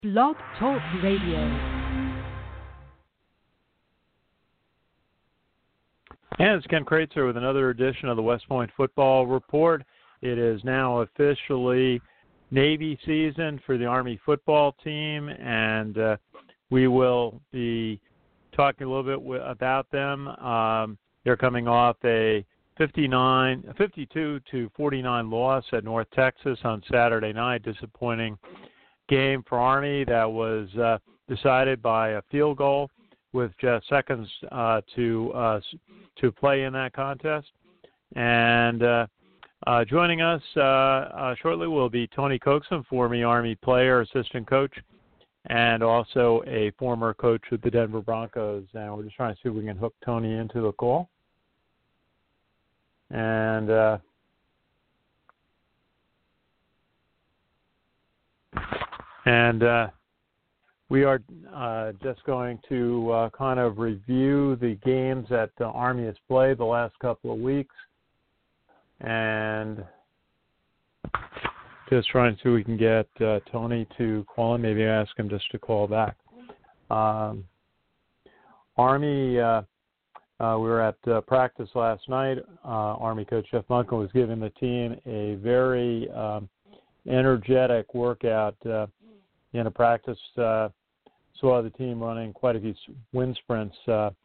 Blog Talk Radio. And it's Ken Kreitzer with another edition of the West Point Football Report. It is now officially Navy season for the Army football team, and we will be talking a little bit about them. They're coming off a 52-49 loss at North Texas on Saturday night. Disappointing game for Army that was decided by a field goal with just seconds to play in that contest. And joining us shortly will be Tony Coaxum, former Army player, assistant coach, and also a former coach with the Denver Broncos. And we're just trying to see if we can hook Tony into the call. And we are just going to kind of review the games that the Army has played the last couple of weeks, and just trying to see if we can get Tony to call in. Maybe ask him just to call back. Army, we were at practice last night. Army coach Jeff Monken was giving the team a very energetic workout in a practice. Saw the team running quite a few wind sprints,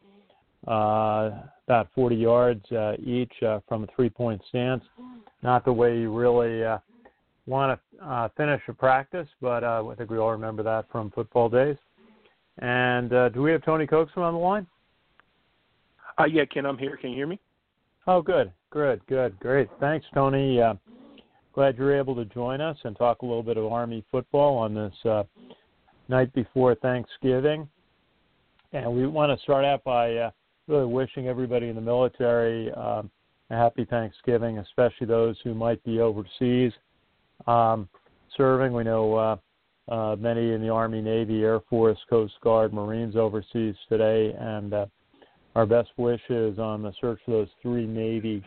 about 40 yards each from a three-point stance. Not the way you really want to finish a practice, but I think we all remember that from football days. And do we have Tony Coaxum on the line? Yeah, Ken, I'm here. Can you hear me? Oh, good. Great. Thanks, Tony. Glad you're able to join us and talk a little bit of Army football on this night before Thanksgiving. And we want to start out by really wishing everybody in the military a happy Thanksgiving, especially those who might be overseas serving. We know many in the Army, Navy, Air Force, Coast Guard, Marines overseas today, and our best wishes on the search for those three Navy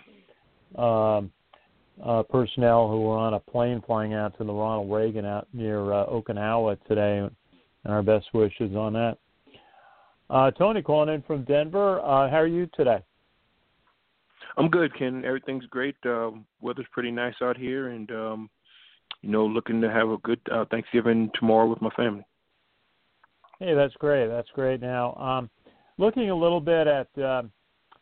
personnel who were on a plane flying out to the Ronald Reagan out near Okinawa today, and our best wishes on that. Tony calling in from Denver. How are you today? I'm good, Ken. Everything's great. Weather's pretty nice out here, and looking to have a good Thanksgiving tomorrow with my family. Hey, that's great. Now, looking a little bit at the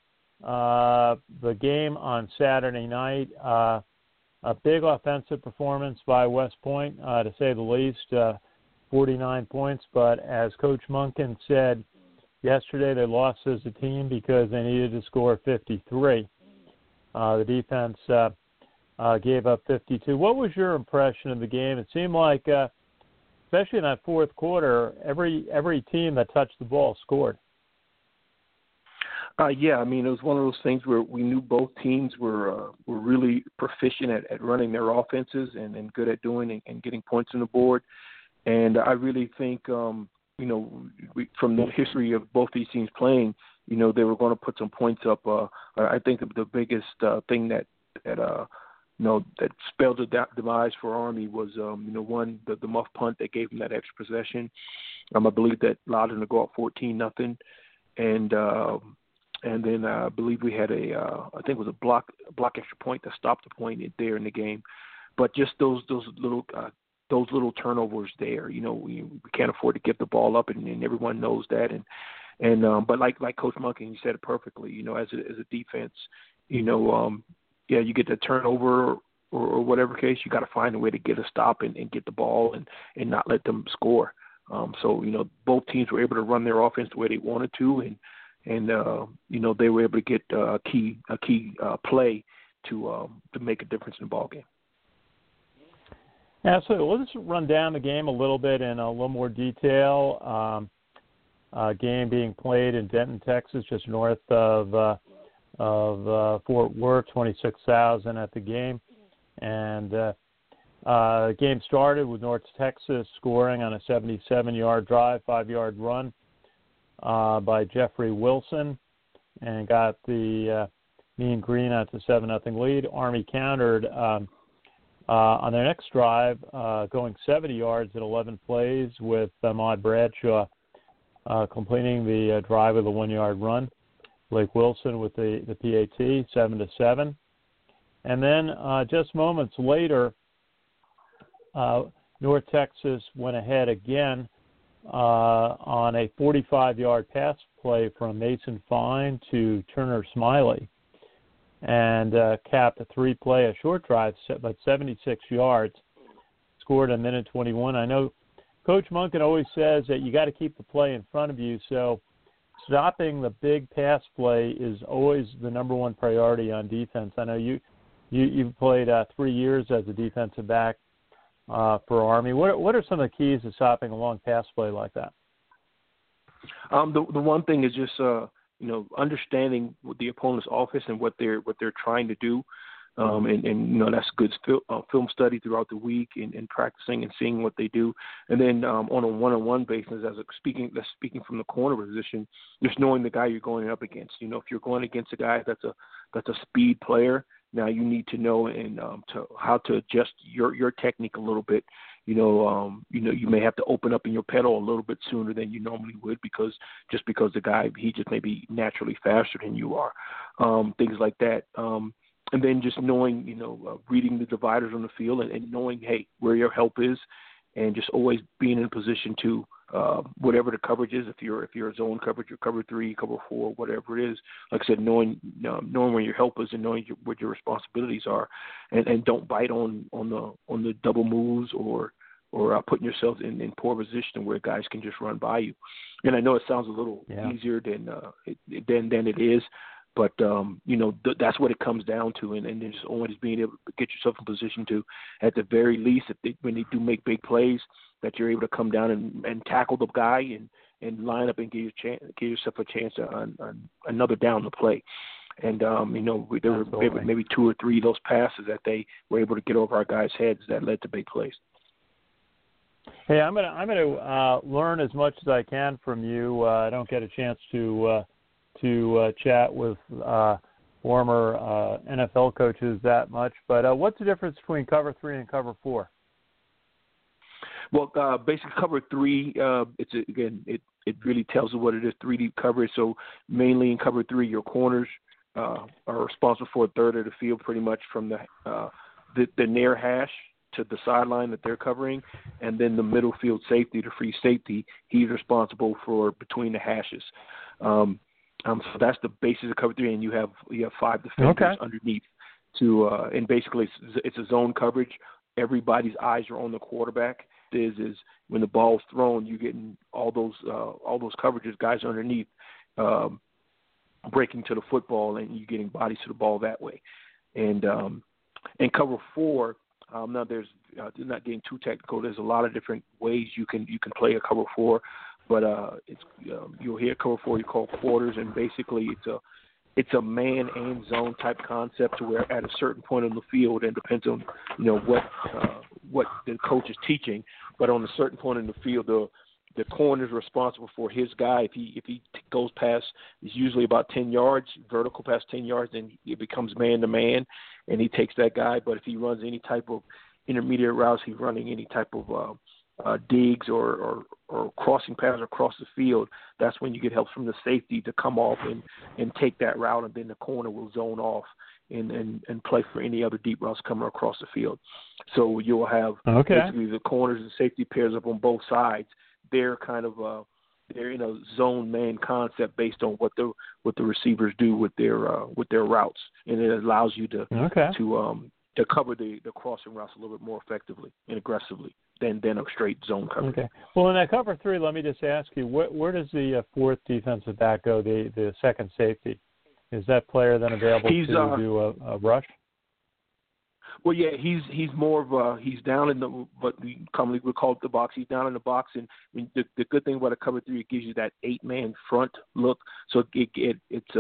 game on Saturday night, a big offensive performance by West Point, to say the least, 49 points. But as Coach Monken said yesterday, they lost as a team because they needed to score 53. The defense gave up 52. What was your impression of the game? It seemed like, especially in that fourth quarter, every team that touched the ball scored. Yeah, I mean, it was one of those things where we knew both teams were really proficient at running their offenses and good at doing and getting points on the board. And I really think, from the history of both these teams playing, they were going to put some points up. I think the biggest thing that spelled the demise for Army was, one, the muff punt that gave them that extra possession. I believe that allowed them to go up 14-0, and then I believe we had I think it was a block extra point that stopped the point there in the game. But just those little turnovers there, we can't afford to give the ball up, and everyone knows that. But like Coach Monken, he said it perfectly. As a defense, you get the turnover or whatever case, you got to find a way to get a stop and get the ball and not let them score. So both teams were able to run their offense the way they wanted to, and they were able to get a key play to make a difference in the ball game. Absolutely. Let's run down the game a little bit in a little more detail. Game being played in Denton, Texas, just north of Fort Worth, 26,000 at the game. And the game started with North Texas scoring on a 77-yard drive, 5-yard run by Jeffrey Wilson, and got the Mean Green out to 7-0 lead. Army countered On their next drive, going 70 yards in 11 plays with Ahmad Bradshaw completing the drive with a 1-yard run. Blake Wilson with the PAT, 7-7. And then just moments later, North Texas went ahead again on a 45-yard pass play from Mason Fine to Turner Smiley, and capped a 3-play, a short drive, but 76 yards, scored a minute 21. I know Coach Monken always says that you got to keep the play in front of you, so stopping the big pass play is always the number one priority on defense. I know you've played 3 years as a defensive back for Army. What are some of the keys to stopping a long pass play like that? The one thing is just understanding the opponent's offense and what they're trying to do, and that's good film study throughout the week and practicing and seeing what they do, and then on a one-on-one basis, speaking from the corner position, just knowing the guy you're going up against. If you're going against a guy that's a speed player, now you need to know how to adjust your technique a little bit. You may have to open up in your pedal a little bit sooner than you normally would because the guy, he just may be naturally faster than you are, things like that. And then just knowing, reading the dividers on the field and knowing, hey, where your help is, and just always being in a position to, whatever the coverage is, if you're a zone coverage, or cover 3, cover 4, whatever it is, like I said, knowing where your help is and knowing what your responsibilities are, and don't bite on the double moves or putting yourself in poor position where guys can just run by you. And I know it sounds a little easier than it is, but that's what it comes down to, and then just always being able to get yourself in position to, at the very least, when they do make big plays, that you're able to come down and tackle the guy and line up and give yourself a chance on another down the play. And there were maybe 2 or 3 of those passes that they were able to get over our guys' heads that led to big plays. Hey, I'm gonna learn as much as I can from you. I don't get a chance to chat with former NFL coaches that much, but what's the difference between cover 3 and cover 4? Well, basically cover 3, it really tells you what it is, 3 deep coverage. So mainly in cover 3, your corners are responsible for a third of the field, pretty much from the near hash to the sideline that they're covering, and then the middle field safety, the free safety, he's responsible for between the hashes. So that's the basis of cover 3, and you have 5 defenders underneath to, and basically it's a zone coverage. Everybody's eyes are on the quarterback. Is when the ball's thrown, you're getting all those coverages, guys underneath breaking to the football, and you're getting bodies to the ball that way. And cover 4, now there's not getting too technical. There's a lot of different ways you can play a cover 4, but it's you'll hear cover 4 you call quarters, and basically it's a man and zone type concept to where at a certain point on the field, and depends on what the coach is teaching, but on a certain point in the field, the corner is responsible for his guy. If he goes past, it's usually about 10 yards, vertical past 10 yards, then it becomes man to man, and he takes that guy. But if he runs any type of intermediate routes, he's running any type of digs or crossing paths across the field, that's when you get help from the safety to come off and take that route, and then the corner will zone off and play for any other deep routes coming across the field. So you'll have basically the corners and safety pairs up on both sides. They're kind of they're in a zone man concept based on what the receivers do with their routes, and it allows you to cover the crossing routes a little bit more effectively and aggressively than a straight zone coverage. Okay. Well, in that cover 3, let me just ask you, where does the 4th defensive back go? The second safety, is that player then available to do a rush? Well, yeah, he's more of he's down in the what we commonly would call it the box. He's down in the box, and I mean, the good thing about a cover 3, it gives you that 8-man front look. So it's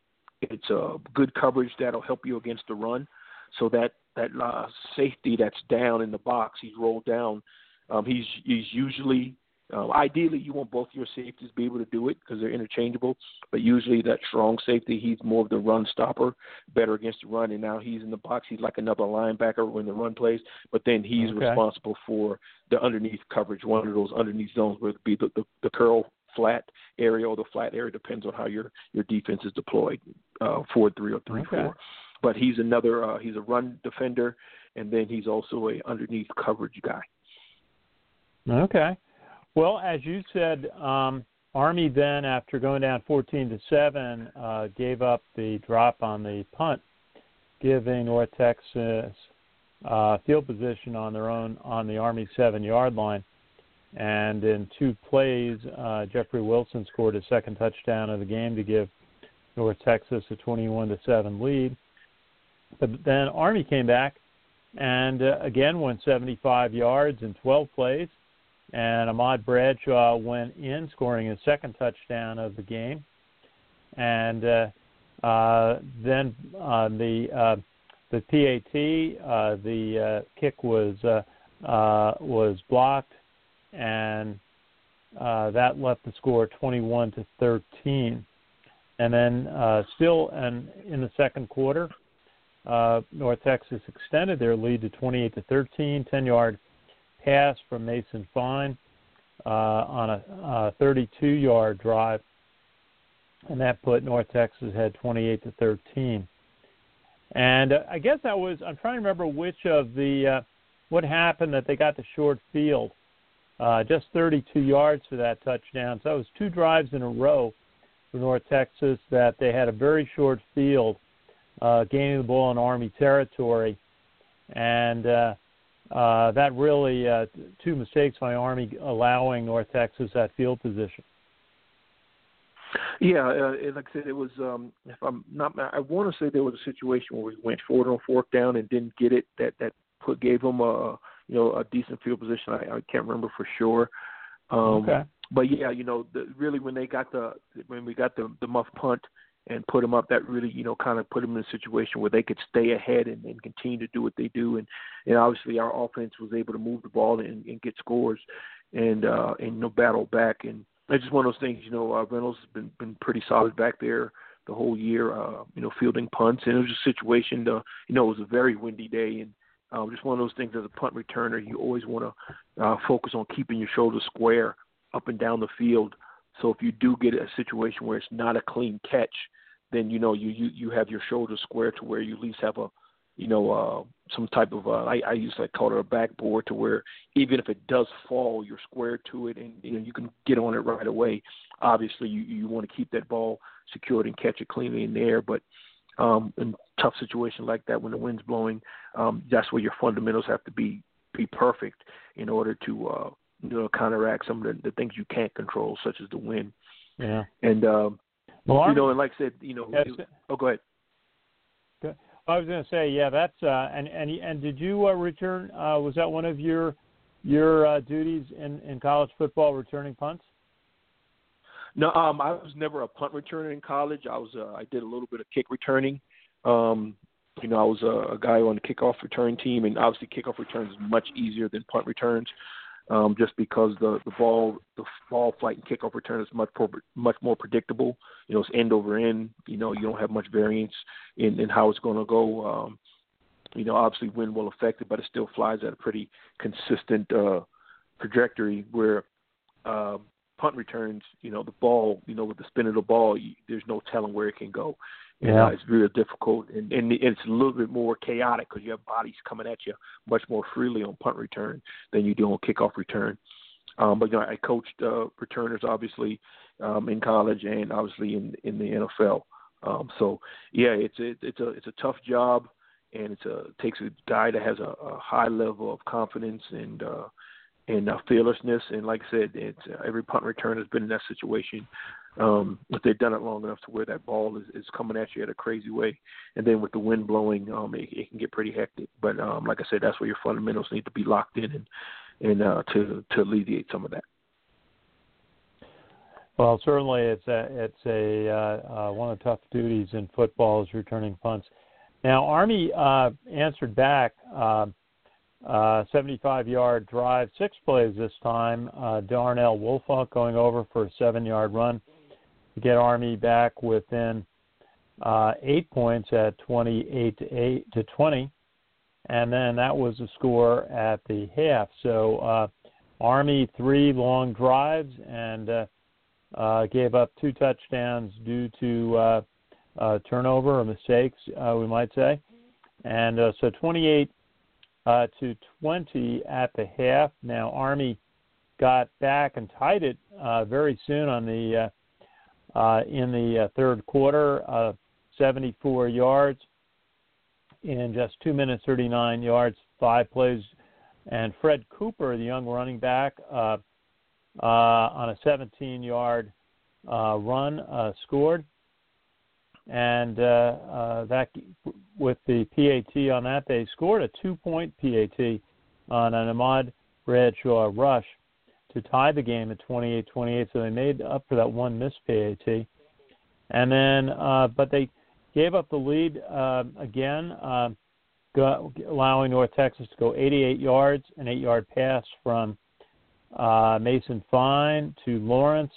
a good coverage that'll help you against the run. So that safety that's down in the box, he's rolled down. He's usually Ideally, you want both your safeties to be able to do it because they're interchangeable. But usually that strong safety, he's more of the run stopper, better against the run. And now he's in the box. He's like another linebacker when the run plays. But then he's responsible for the underneath coverage, one of those underneath zones, whether it be the curl flat area or the flat area, depends on how your defense is deployed, 4-3 or 3-4. But he's another he's a run defender, and then he's also a underneath coverage guy. Okay. Well, as you said, Army then, after going down 14-7, gave up the drop on the punt, giving North Texas field position on their own on the Army 7-yard line. And in 2 plays, Jeffrey Wilson scored his second touchdown of the game to give North Texas a 21-7 lead. But then Army came back and again went 75 yards in 12 plays. And Ahmad Bradshaw went in, scoring his second touchdown of the game. And then the PAT, the kick was blocked, and that left the score 21-13. And then still, and in the second quarter, North Texas extended their lead to 28-13, 10-yard pass from Mason Fine on a 32-yard drive, and that put North Texas ahead 28-13. And I guess I'm trying to remember which of the what happened that they got the short field, just 32 yards for that touchdown. So it was 2 drives in a row for North Texas that they had a very short field, gaining the ball in Army territory, and that really 2 mistakes by Army allowing North Texas that field position. Yeah, like I said, it was. If I'm not, I want to say there was a situation where we went forward on 4th down and didn't get it. That gave them a decent field position. I can't remember for sure. But yeah, really when we got the muff punt and put them up, that really, kind of put them in a situation where they could stay ahead and continue to do what they do. And obviously our offense was able to move the ball and get scores and battle back. And it's just one of those things, Reynolds has been pretty solid back there the whole year, fielding punts. And it was a situation, it was a very windy day. And just one of those things as a punt returner, you always want to focus on keeping your shoulders square up and down the field. So if you do get a situation where it's not a clean catch, then you have your shoulders square to where you at least have a some type of I used to call it a backboard, to where even if it does fall, you're square to it and you can get on it right away. Obviously, you want to keep that ball secured and catch it cleanly in the air, but in tough situation like that when the wind's blowing, that's where your fundamentals have to be perfect in order to counteract some of the things you can't control, such as the wind. Yeah. And and like I said, go ahead. I was going to say, yeah, that's and did you return? Was that one of your duties in college football, returning punts? No, I was never a punt returner in college. I did a little bit of kick returning. I was a guy on the kickoff return team, and obviously kickoff returns is much easier than punt returns, just because the ball flight and kickoff return is much more predictable. It's end over end. You don't have much variance in how it's going to go. Obviously wind will affect it, but it still flies at a pretty consistent trajectory. Where punt returns, the ball, with the spin of the ball, there's no telling where it can go. Yeah. It's very difficult, and it's a little bit more chaotic because you have bodies coming at you much more freely on punt return than you do on kickoff return. But I coached returners obviously in college and obviously in the NFL. So yeah, it's a tough job, and it takes a guy that has a high level of confidence and fearlessness. And like I said, every punt return has been in that situation. If they've done it long enough to where that ball is coming at you at a crazy way, and then with the wind blowing, it can get pretty hectic. But like I said, that's where your fundamentals need to be locked in and to alleviate some of that. Well, certainly it's a one of the tough duties in football is returning punts. Now, Army answered back 75-yard drive, 6 plays this time. Darnell Woolfolk going over for a 7-yard run to get Army back within 8 points at 28-20, and then that was the score at the half. So Army 3 long drives and gave up 2 touchdowns due to turnover or mistakes, we might say, and so 28 to 20 at the half. Now Army got back and tied it very soon on the in the third quarter, 74 yards in just 2 minutes, 39 yards, 5 plays, and Fred Cooper, the young running back, on a 17-yard run scored. And that, with the PAT on that, they scored a 2-point PAT on an Ahmad Bradshaw rush to tie the game at 28-28. So they made up for that one missed PAT. And then, but they gave up the lead again, allowing North Texas to go 88 yards, an 8-yard pass from Mason Fine to Lawrence.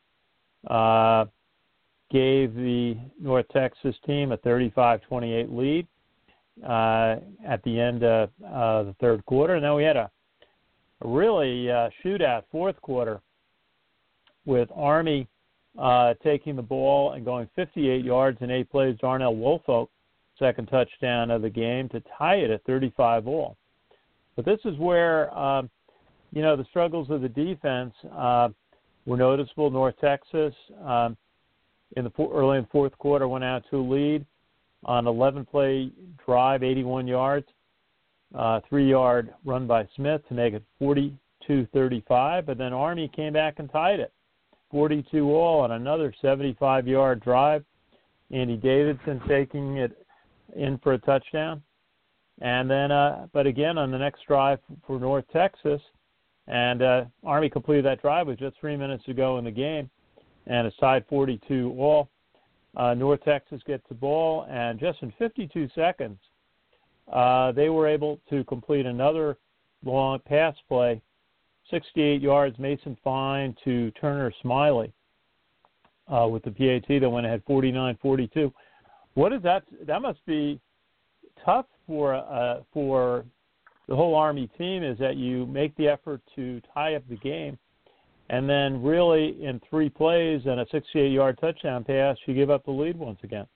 Gave the North Texas team a 35-28 lead at the end of the third quarter. And then we had a really shootout fourth quarter with Army taking the ball and going 58 yards in 8 plays. Darnell Woolfolk, second touchdown of the game, to tie it at 35 all. But this is where, the struggles of the defense were noticeable. North Texas, early in the fourth quarter, went out to a lead on 11-play drive, 81 yards, 3-yard run by Smith to make it 42-35. But then Army came back and tied it, 42 all, on another 75-yard drive. Andy Davidson taking it in for a touchdown. And then, but again, on the next drive for North Texas, and Army completed that drive with just 3 minutes to go in the game, and it's tied 42 all. North Texas gets the ball, and just in 52 seconds, they were able to complete another long pass play, 68 yards, Mason Fine to Turner Smiley with the PAT that went ahead 49-42. What is that? That must be tough for the whole Army team, is that you make the effort to tie up the game, and then really in 3 plays and a 68-yard touchdown pass, you give up the lead once again.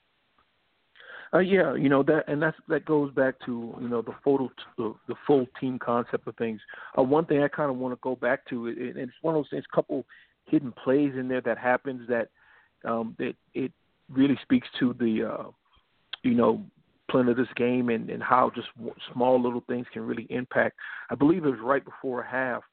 That goes back to the full team concept of things. One thing I kind of want to go back to, and it's one of those things, couple hidden plays in there that happens that it really speaks to the plan of this game and how just small little things can really impact. I believe it was right before half.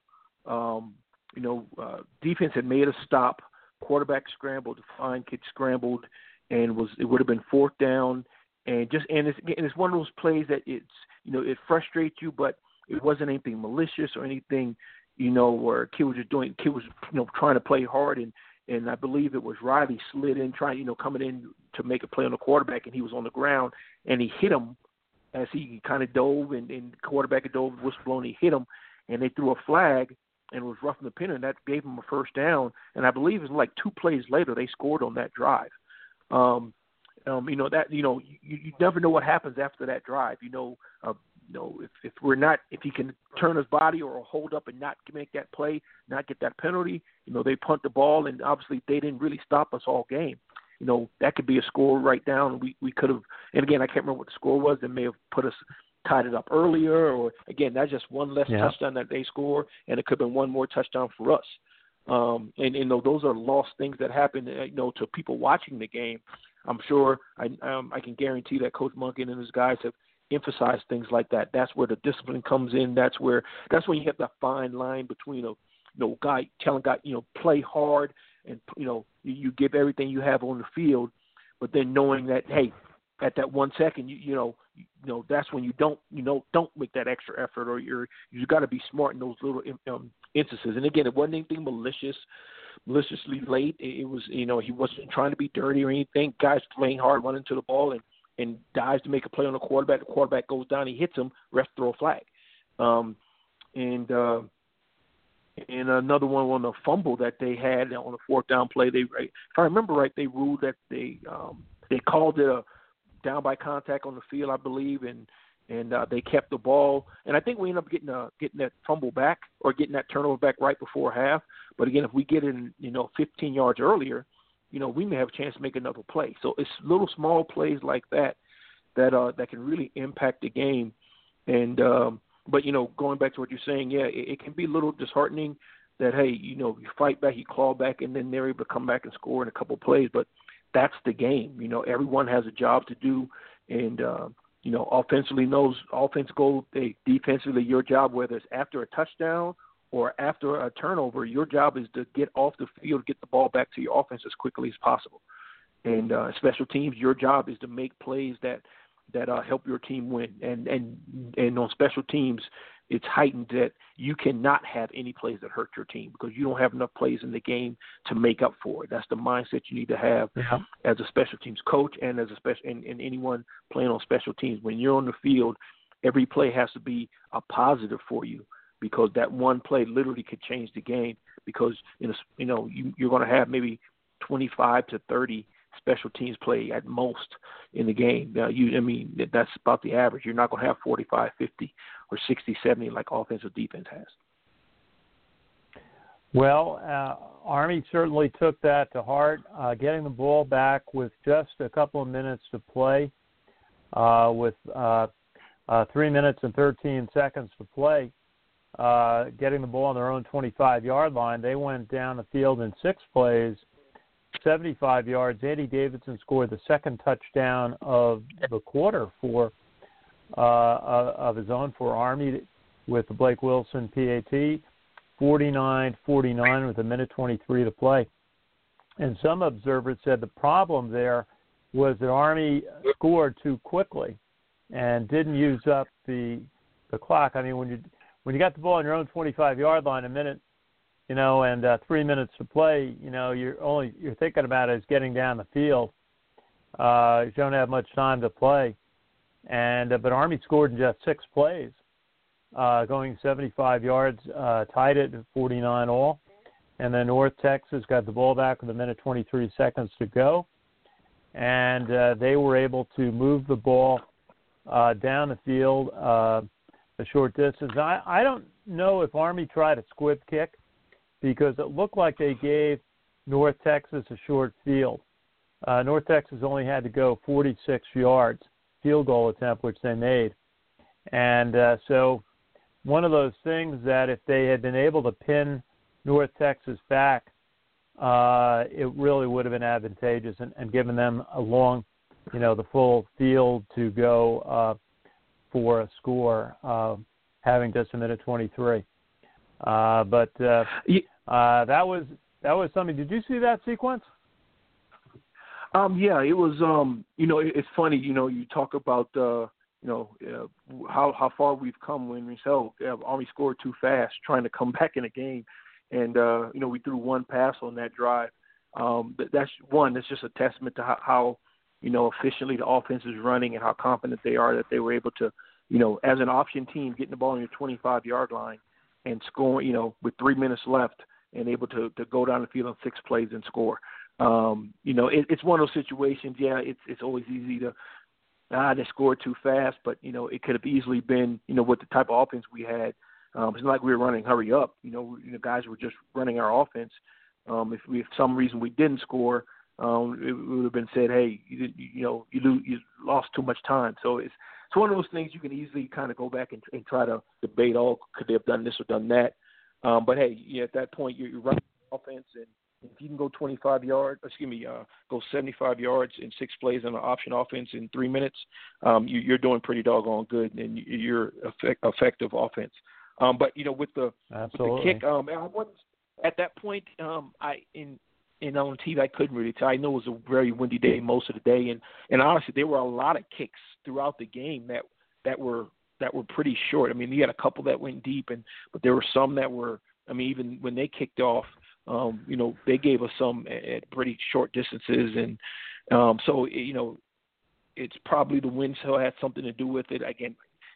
Defense had made a stop. Quarterback scrambled. Fine kid scrambled, and it would have been 4th down. And it's one of those plays that it frustrates you, but it wasn't anything malicious or anything, where kid was trying to play hard, and I believe it was Riley slid in, coming in to make a play on the quarterback, and he was on the ground, and he hit him as he kind of dove, and the quarterback had dove, whistle blown, he hit him, and they threw a flag, and it was roughing the pinner, and that gave him a 1st down. And I believe it was like 2 plays later they scored on that drive. You never know what happens after that drive. If he can turn his body or hold up and not make that play, not get that penalty, they punt the ball, and obviously they didn't really stop us all game. That could be a score right down. We could have, and again, I can't remember what the score was. That may have tied it up earlier, or again, that's just one less touchdown that they score, and it could have been one more touchdown for us. Those are lost things that happen, to people watching the game. I'm sure I can guarantee that Coach Monken and his guys have emphasized things like that. That's where the discipline comes in. That's when you have that fine line between guy telling guy, play hard, and you give everything you have on the field, but then knowing that, hey, at that 1 second, that's when you don't make that extra effort, or you got to be smart in those little instances. And again, it wasn't anything maliciously late. It was, he wasn't trying to be dirty or anything. Guys playing hard, running to the ball, and dives to make a play on the quarterback. The quarterback goes down, he hits him, ref throw a flag. And another one on the fumble that they had on the fourth down play. If I remember right, they ruled that they called it a down by contact on the field, I believe, and they kept the ball. And I think we ended up getting that fumble back or getting that turnover back right before half. But again, if we get in, 15 yards earlier, we may have a chance to make another play. So it's little small plays like that can really impact the game. And but going back to what you're saying, yeah, it can be a little disheartening that, hey, you fight back, you claw back, and then they're able to come back and score in a couple of plays. But that's the game. Everyone has a job to do, and offensively offense goal, defensively your job, whether it's after a touchdown or after a turnover, your job is to get off the field, get the ball back to your offense as quickly as possible. And special teams, your job is to make plays that help your team win. And on special teams, it's heightened that you cannot have any plays that hurt your team because you don't have enough plays in the game to make up for it. That's the mindset you need to have as a special teams coach and as and anyone playing on special teams. When you're on the field, every play has to be a positive for you because that one play literally could change the game because you're going to have maybe 25 to 30 special teams play at most in the game. Now, that's about the average. You're not going to have 45, 50, or 60, 70 like offensive defense has. Well, Army certainly took that to heart, getting the ball back with just a couple of minutes to play, with 3 minutes and 13 seconds to play, getting the ball on their own 25-yard line. They went down the field in 6 plays, 75 yards. Andy Davidson scored the second touchdown of the quarter of his own for Army with the Blake Wilson PAT, 49-49 with 1:23 to play. And some observers said the problem there was that Army scored too quickly and didn't use up the clock. I mean, when you got the ball on your own 25-yard line, a minute, and 3 minutes to play, you're thinking about is getting down the field. You don't have much time to play, but Army scored in just 6 plays, going 75 yards, tied it at 49 all, and then North Texas got the ball back with 1:23 to go, and they were able to move the ball down the field a short distance. I don't know if Army tried a squib kick, because it looked like they gave North Texas a short field. North Texas only had to go 46 yards, field goal attempt, which they made. And so one of those things that if they had been able to pin North Texas back, it really would have been advantageous and given them a long, the full field to go for a score, having just 1:23. But that was something. Did you see that sequence? Yeah, it was. It's funny. You talk about how far we've come when we Army scored too fast, trying to come back in a game, and we threw one pass on that drive. That's one. It's just a testament to how efficiently the offense is running and how confident they are that they were able to, as an option team, getting the ball on your 25-yard line and scoring, with 3 minutes left and able to go down the field on 6 plays and score. It's one of those situations. Yeah, it's always easy to, they scored too fast, but, it could have easily been, with the type of offense we had. It's not like we were running hurry up. Guys were just running our offense. If for some reason we didn't score, it would have been said, hey, you lost too much time. So it's one of those things you can easily kind of go back and try to debate, could they have done this or done that? But, hey, at that point, you're running offense, and if you can go go 75 yards in 6 plays on an option offense in 3 minutes, you're doing pretty doggone good, and you're effective offense. But, with the kick, I wasn't at that point. On TV, I couldn't really tell. I know it was a very windy day most of the day, and honestly, there were a lot of kicks throughout the game that were pretty short. I mean, you had a couple that went deep, but there were some that were. I mean, even when they kicked off, they gave us some at pretty short distances, and so it's probably the wind still had something to do with it. Again,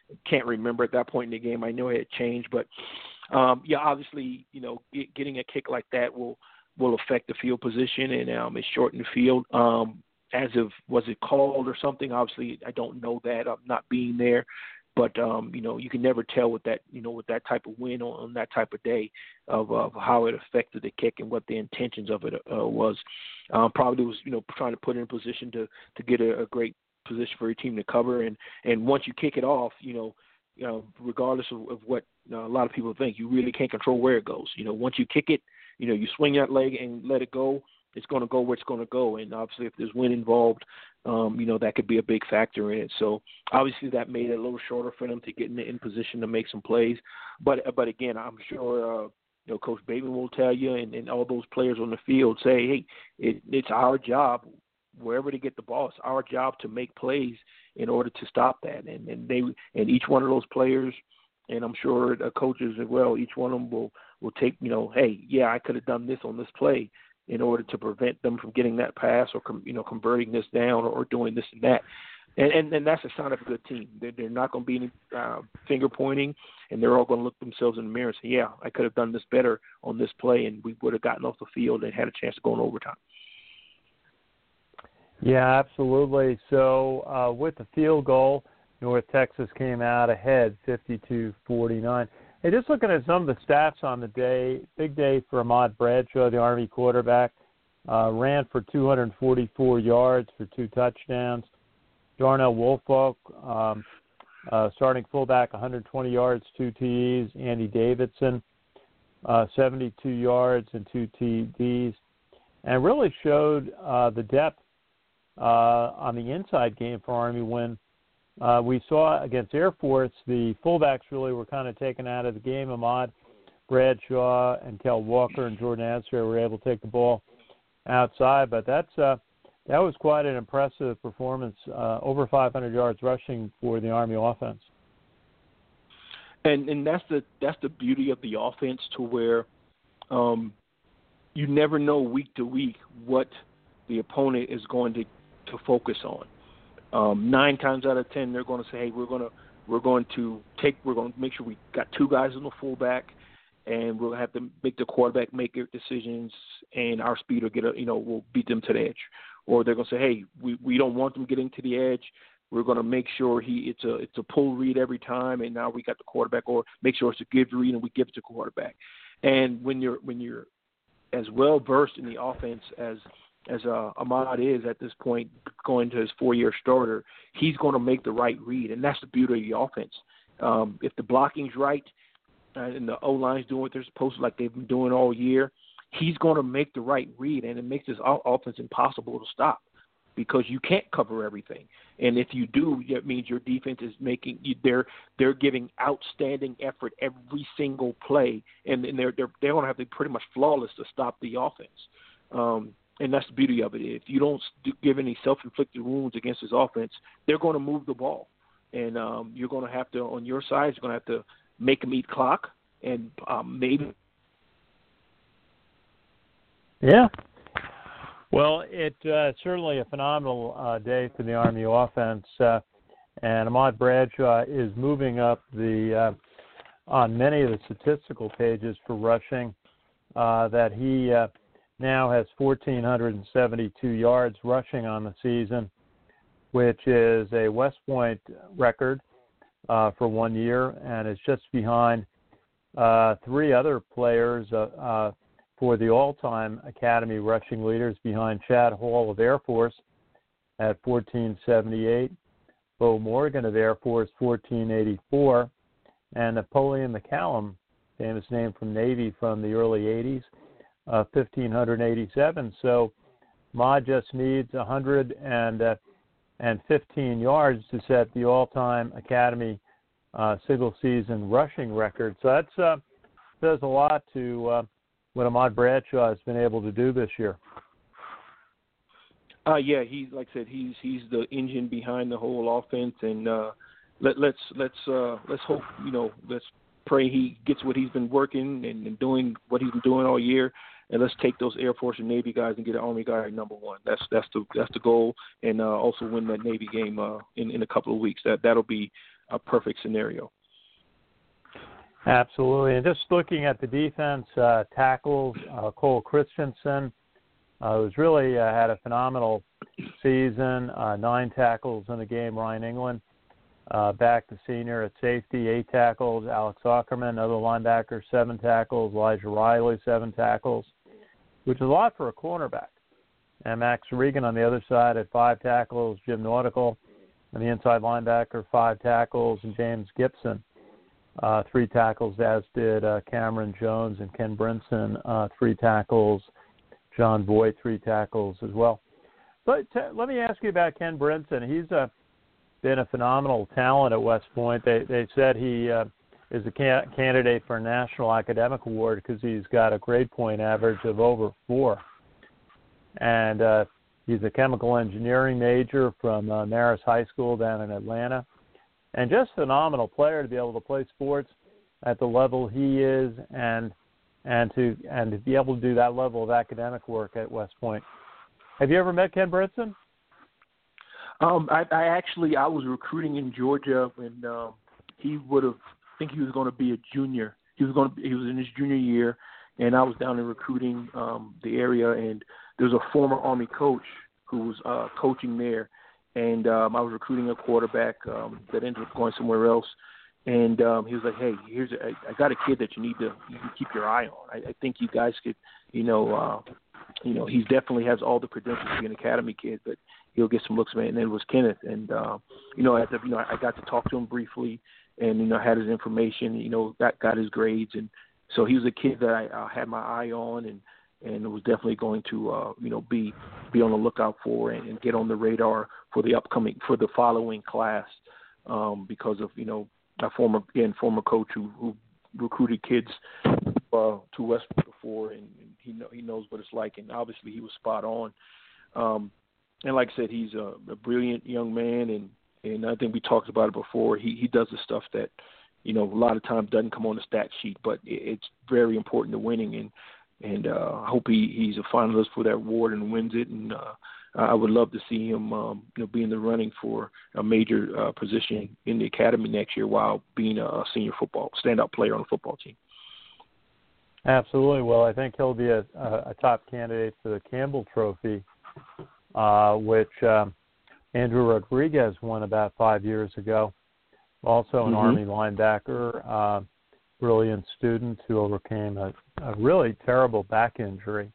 can't remember at that point in the game. I know it had changed, but obviously, getting a kick like that will affect the field position, and it shortened the field. Was it called or something? Obviously, I don't know that. I'm not being there. But, you can never tell with that, with that type of win on that type of day of how it affected the kick and what the intentions of it was. Probably was, trying to put it in position to get a great position for your team to cover. And once you kick it off, regardless of what a lot of people think, you really can't control where it goes. Once you kick it, you swing that leg and let it go, it's going to go where it's going to go. And obviously if there's wind involved, that could be a big factor in it. So obviously that made it a little shorter for them to get in position to make some plays. But again, I'm sure, Coach Bateman will tell you, and all those players on the field say, hey, it's our job, wherever they get the ball, it's our job to make plays in order to stop that. And each one of those players, and I'm sure the coaches as well, each one of them will take, hey, yeah, I could have done this on this play in order to prevent them from getting that pass or, converting this down or doing this and that. And that's a sign of a good team. They're not going to be any finger pointing, and they're all going to look themselves in the mirror and say, yeah, I could have done this better on this play, and we would have gotten off the field and had a chance to go in overtime. Yeah, absolutely. So with the field goal, North Texas came out ahead 52-49. Hey, just looking at some of the stats on the day, big day for Ahmad Bradshaw, the Army quarterback, ran for 244 yards for 2 touchdowns. Darnell Woolfolk, starting fullback, 120 yards, 2 TDs. Andy Davidson, 72 yards and 2 TDs. And really showed the depth on the inside game for Army when we saw against Air Force, the fullbacks really were kind of taken out of the game. Ahmad Bradshaw and Kel Walker and Jordan Answer were able to take the ball outside, but that was quite an impressive performance, over 500 yards rushing for the Army offense. And that's the beauty of the offense, to where you never know week to week what the opponent is going to focus on. 9 times out of 10, they're going to say, hey, we're going to make sure we got 2 guys on the fullback, and we'll have to make the quarterback make their decisions, and our speed will we'll beat them to the edge. Or they're going to say, hey, we don't want them getting to the edge. We're going to make sure it's a pull read every time, and now we got the quarterback, or make sure it's a give read and we give it to quarterback. And when you're as well versed in the offense as Ahmad is at this point, going to his 4-year starter, he's going to make the right read, and that's the beauty of the offense. If the blocking's right and the O-line's doing what they're supposed to, like they've been doing all year, he's going to make the right read, and it makes this offense impossible to stop because you can't cover everything. And if you do, that means your defense is they're giving outstanding effort every single play, and they're going to have to be pretty much flawless to stop the offense. And that's the beauty of it. If you don't give any self-inflicted wounds against his offense, they're going to move the ball. And you're going to have to, on your side, you're going to have to make them eat clock and maybe. Yeah. Well, it's certainly a phenomenal day for the Army offense. And Ahmad Bradshaw is moving up on many of the statistical pages for rushing, that he now has 1,472 yards rushing on the season, which is a West Point record for 1 year, and is just behind 3 other players for the all-time Academy rushing leaders, behind Chad Hall of Air Force at 1,478, Bo Morgan of Air Force 1,484, and Napoleon McCallum, famous name from Navy from the early 80s, 1,587. So Ma just needs 115 yards to set the all-time Academy single-season rushing record. So that says a lot to what Ahmad Bradshaw has been able to do this year. Yeah, he's, like I said, he's the engine behind the whole offense, and let's hope, let's pray he gets what he's been working and doing what he's been doing all year. And let's take those Air Force and Navy guys and get an Army guy at number 1. That's the goal, and also win that Navy game in a couple of weeks. That'll be a perfect scenario. Absolutely. And just looking at the defense, tackles, Cole Christensen, who's really had a phenomenal season, 9 tackles in the game. Ryan England, back to senior at safety, 8 tackles. Alex Ackerman, another linebacker, 7 tackles. Elijah Riley, 7 tackles, which is a lot for a cornerback. And Max Regan on the other side at 5 tackles. Jim Nautical, on the inside linebacker, 5 tackles. And James Gibson, 3 tackles, as did Cameron Jones and Ken Brinson, 3 tackles. John Voight, 3 tackles as well. But let me ask you about Ken Brinson. He's been a phenomenal talent at West Point. They said he is a candidate for a National Academic Award because he's got a grade point average of over 4. And he's a chemical engineering major from Marist High School down in Atlanta. And just a phenomenal player to be able to play sports at the level he is and to be able to do that level of academic work at West Point. Have you ever met Ken Brinson? I was recruiting in Georgia when he would have. I think he was going to be a junior. He was in his junior year, and I was down in recruiting the area. And there was a former Army coach who was coaching there, and I was recruiting a quarterback that ended up going somewhere else. And he was like, "Hey, I got a kid that you can keep your eye on. I think you guys could, he definitely has all the credentials to be an academy kid, but he'll get some looks, man." And it was Kenneth. And I got to talk to him briefly, and had his information. Got his grades, and so he was a kid that I had my eye on, and was definitely going to be on the lookout for and get on the radar for the following class, because of a former coach who recruited kids to West before, and he knows what it's like, and obviously he was spot on. And like I said, he's a brilliant young man, and I think we talked about it before. He does the stuff that a lot of times doesn't come on the stat sheet, but it's very important to winning, and I hope he's a finalist for that award and wins it. And I would love to see him be in the running for a major position in the academy next year while being a senior standout player on the football team. Absolutely. Well, I think he'll be a top candidate for the Campbell Trophy, which Andrew Rodriguez won about 5 years ago. Also an Army linebacker, brilliant student who overcame a really terrible back injury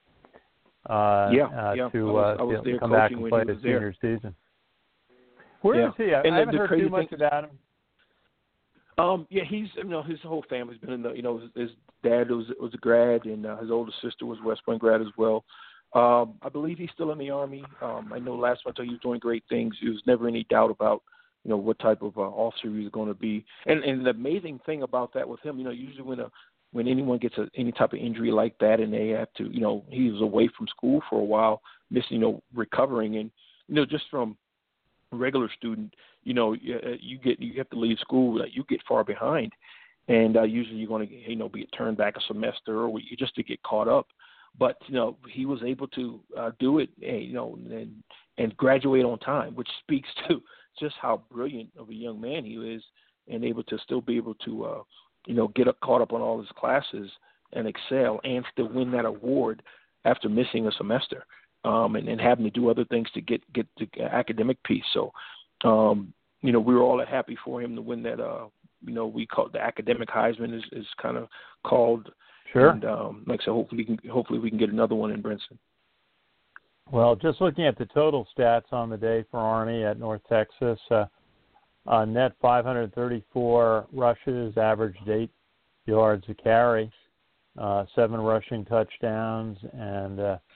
to come back and play his senior season. Where is he? I haven't heard too much about him. He's his whole family's been in the his dad was a grad, and his older sister was a West Point grad as well. I believe he's still in the Army. I know last month he was doing great things. There was never any doubt about what type of officer he was going to be. And the amazing thing about that with him, usually when anyone gets any type of injury like that, and they have to, he was away from school for a while, missing, recovering, and just from a regular student, you have to leave school, you get far behind, and usually you're going to be turned back a semester or just to get caught up. But he was able to do it, and graduate on time, which speaks to just how brilliant of a young man he is, and able to still be able to get caught up on all his classes and excel, and still win that award after missing a semester, and having to do other things to get the academic piece. So, we were all happy for him to win that. We call it the academic Heisman is kind of called. Sure. And like I said, hopefully we can get another one in Brinson. Well, just looking at the total stats on the day for Army at North Texas, net 534 rushes, averaged 8 yards a carry, 7 rushing touchdowns, and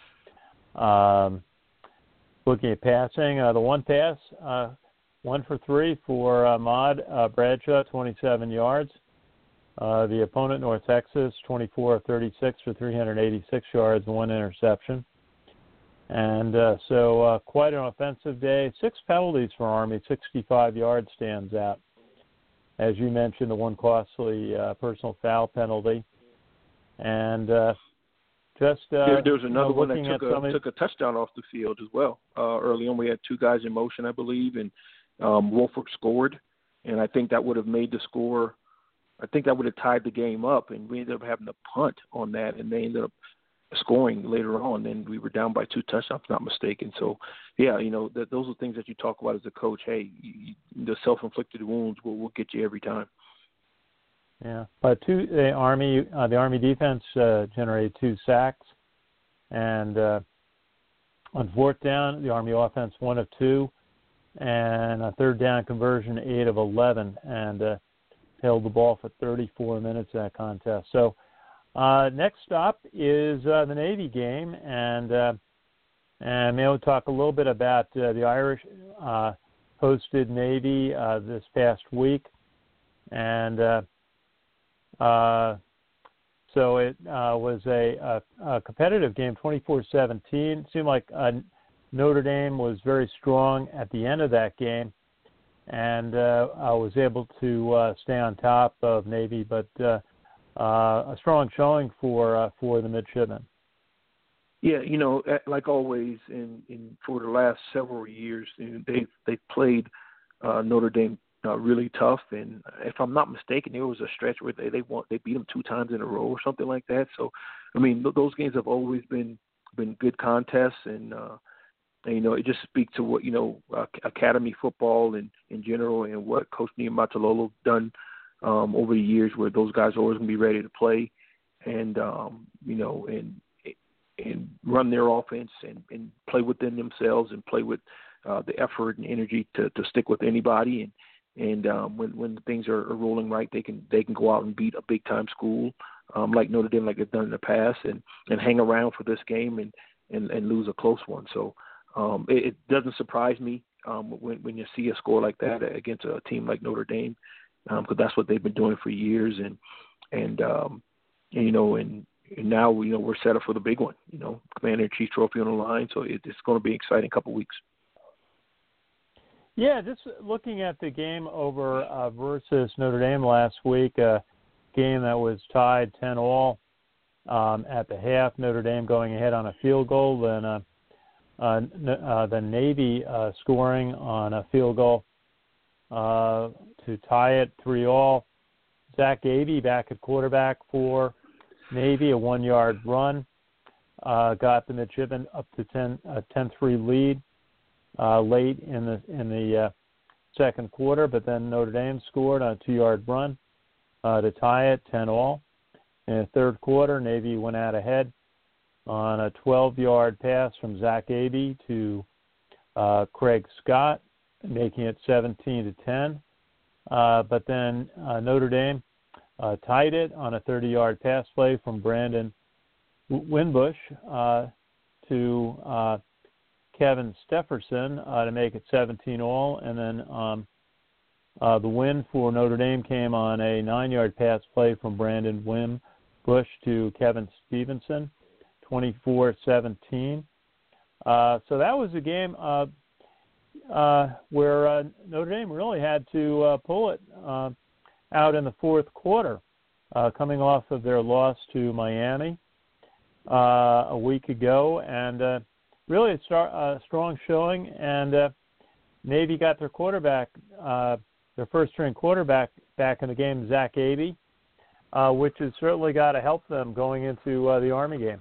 looking at passing, the one pass, 1 for 3 for Ahmad Bradshaw, 27 yards. The opponent, North Texas, 24 of 36 for 386 yards, 1 interception. And so quite an offensive day. 6 penalties for Army, 65 yards stands out. As you mentioned, the one costly personal foul penalty. And there was another one that took a touchdown off the field as well. Early on, we had 2 guys in motion, I believe, and Wolford scored. and I think that would have made the score. I think that would have tied the game up, and we ended up having to punt on that, and they ended up scoring later on, and we were down by 2 touchdowns, if not mistaken. So, yeah, those are things that you talk about as a coach. Hey, the self-inflicted wounds will get you every time. Yeah, but the Army defense generated 2 sacks, and on 4th down, the Army offense 1 of 2, and a 3rd down conversion 8 of 11, and held the ball for 34 minutes in that contest. So next stop is the Navy game, and maybe we'll talk a little bit about the Irish hosted Navy this past week, and so it was a competitive game, 24-17. Seemed like Notre Dame was very strong at the end of that game, and I was able to stay on top of Navy, but a strong showing for the midshipmen. Yeah, like always, for the last several years, they've played Notre Dame really tough, and if I'm not mistaken, there was a stretch where they beat them 2 times in a row or something like that. So, I mean, those games have always been good contests, and it just speaks to what academy football in general, and what Coach Niumatalolo done over the years, where those guys are always going to be ready to play, and and run their offense and play within themselves, and play with the effort and energy to stick with anybody. And when things are rolling right, they can go out and beat a big time school like Notre Dame, like they've done in the past, and hang around for this game and lose a close one. So it doesn't surprise me when you see a score like that against a team like Notre Dame, because that's what they've been doing for years. And now we're set up for the big one. Commander-in-Chief trophy on the line. So it's going to be an exciting couple weeks. Yeah, just looking at the game over versus Notre Dame last week, a game that was tied 10-all at the half. Notre Dame going ahead on a field goal, then the Navy scoring on a field goal to tie it 3-all. Zach Abey back at quarterback for Navy, a 1-yard run, got the midshipmen up to 10-3 lead late in the second quarter, but then Notre Dame scored on a 2-yard run to tie it 10-all. In the third quarter, Navy went out ahead on a 12-yard pass from Zach Abey to Craig Scott, making it 17-10. But then Notre Dame tied it on a 30-yard pass play from Brandon Winbush to Kevin Stefferson to make it 17-all. And then the win for Notre Dame came on a 9-yard pass play from Brandon Winbush to Kevin Stevenson, 24-17. So that was a game where Notre Dame really had to pull it out in the fourth quarter, coming off of their loss to Miami a week ago, and really a strong showing. And Navy got their quarterback, their first-string quarterback, back in the game, Zach Abey, which has certainly got to help them going into the Army game.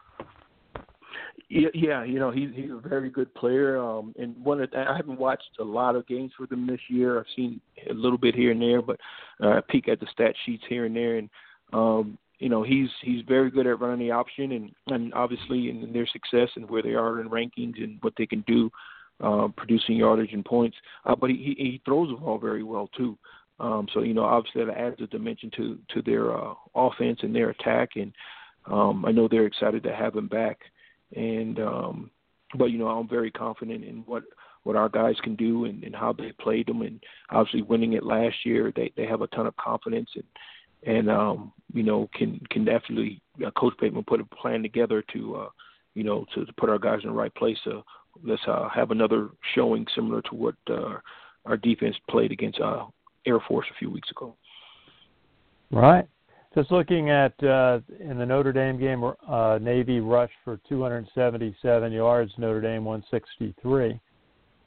Yeah, he's a very good player, and I haven't watched a lot of games for them this year. I've seen a little bit here and there, but I peek at the stat sheets here and there, and he's very good at running the option, and obviously in their success and where they are in rankings and what they can do, producing yardage and points. But he throws the ball very well too. So obviously that adds a dimension to their offense and their attack, and I know they're excited to have him back. And but I'm very confident in what our guys can do and how they played them, and obviously winning it last year, they have a ton of confidence, and can definitely Coach Bateman put a plan together to put our guys in the right place. Let's have another showing similar to what our defense played against Air Force a few weeks ago. Right. Just looking at in the Notre Dame game, Navy rushed for 277 yards, Notre Dame 163.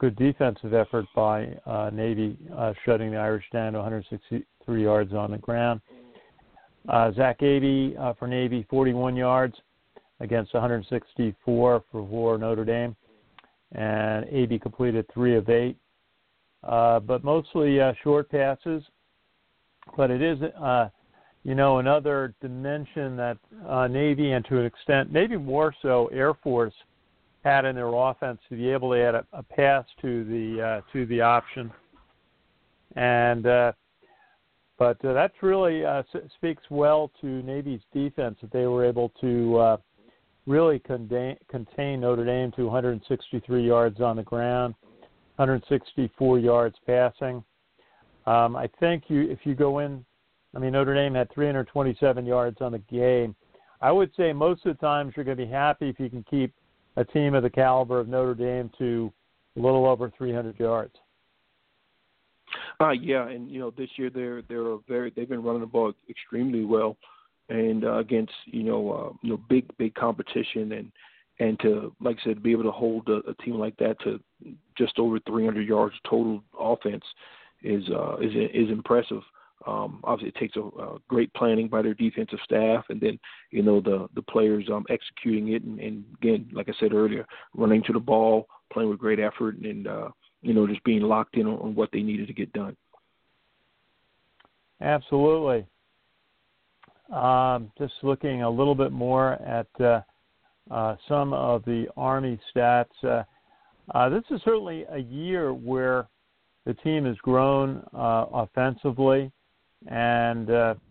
good defensive effort by Navy, shutting the Irish down to 163 yards on the ground. Zach Abey for Navy, 41 yards against 164 for Notre Dame. And Abey completed 3 of 8. But mostly short passes. But it is, another dimension that Navy, and to an extent, maybe more so Air Force, had in their offense to be able to add a pass to the option. And but that's really speaks well to Navy's defense, that they were able to really contain Notre Dame to 163 yards on the ground, 164 yards passing. I think if you go in, Notre Dame had 327 yards on the game. I would say most of the times you're going to be happy if you can keep a team of the caliber of Notre Dame to a little over 300 yards. Yeah, and this year they've been running the ball extremely well, and against big competition, and to, like I said, be able to hold a team like that to just over 300 yards total offense is impressive. Obviously, it takes a great planning by their defensive staff, and then the players executing it, and again, like I said earlier, running to the ball, playing with great effort, and just being locked in on what they needed to get done. Absolutely. Just looking a little bit more at some of the Army stats. This is certainly a year where the team has grown offensively and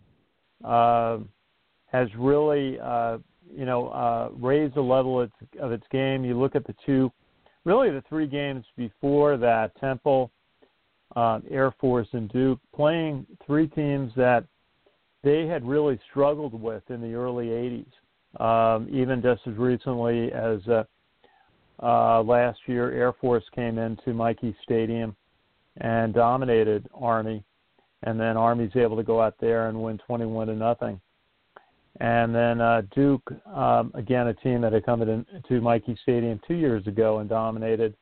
has really, raised the level of its game. You look at the 3 games before that, Temple, Air Force, and Duke, playing 3 teams that they had really struggled with in the early 80s. Even just as recently as last year, Air Force came into Michie Stadium and dominated Army, and then Army's able to go out there and win 21-0. And then Duke, again, a team that had come into Michie Stadium 2 years ago and dominated.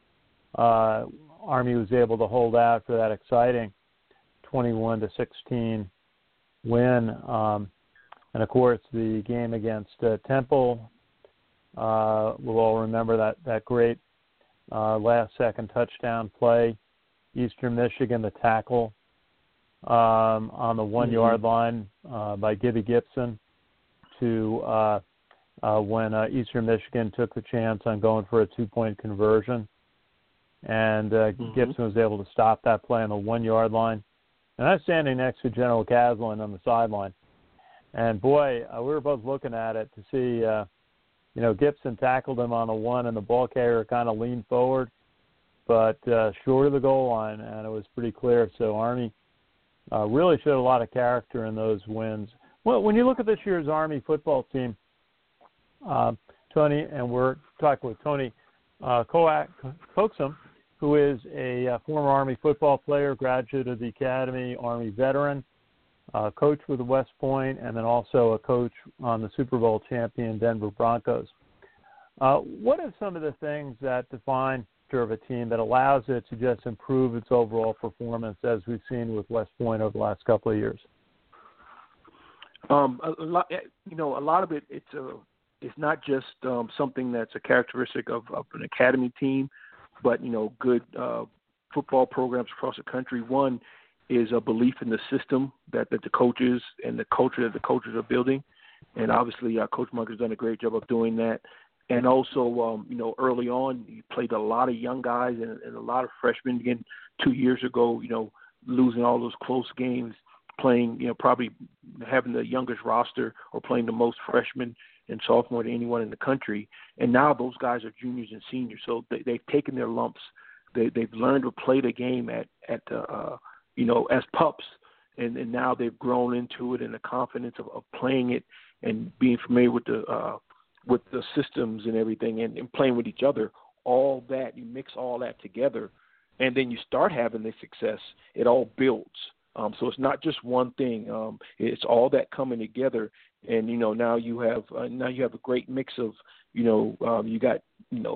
Army was able to hold out for that exciting 21-16 win. And, of course, the game against Temple, we'll all remember that great last-second touchdown play. Eastern Michigan, the tackle on the 1-yard line by Gibby Gibson to when Eastern Michigan took the chance on going for a 2-point conversion. And Gibson was able to stop that play on the 1-yard line. And I was standing next to General Caslin on the sideline. And, boy, we were both looking at it to see, Gibson tackled him on the 1, and the ball carrier kind of leaned forward, but short of the goal line, and it was pretty clear. So Army really showed a lot of character in those wins. Well, when you look at this year's Army football team, Tony, and we're talking with Tony Coaxum, who is a former Army football player, graduate of the Academy, Army veteran, coach with West Point, and then also a coach on the Super Bowl champion Denver Broncos. What are some of the things that define of a team that allows it to just improve its overall performance, as we've seen with West Point over the last couple of years? A lot of it, it's not just something that's a characteristic of an academy team, but good football programs across the country. One is a belief in the system that the coaches and the culture that the coaches are building, and obviously Coach Monk has done a great job of doing that. And also, early on, you played a lot of young guys and a lot of freshmen. Again, 2 years ago, losing all those close games, playing, probably having the youngest roster or playing the most freshmen and sophomore than anyone in the country. And now those guys are juniors and seniors, so they've taken their lumps. They've learned to play the game at as pups, and now they've grown into it and the confidence of playing it and being familiar with the systems and everything, and playing with each other. All that, you mix all that together, and then you start having the success. It all builds. So it's not just one thing. It's all that coming together, and now you have a great mix of you got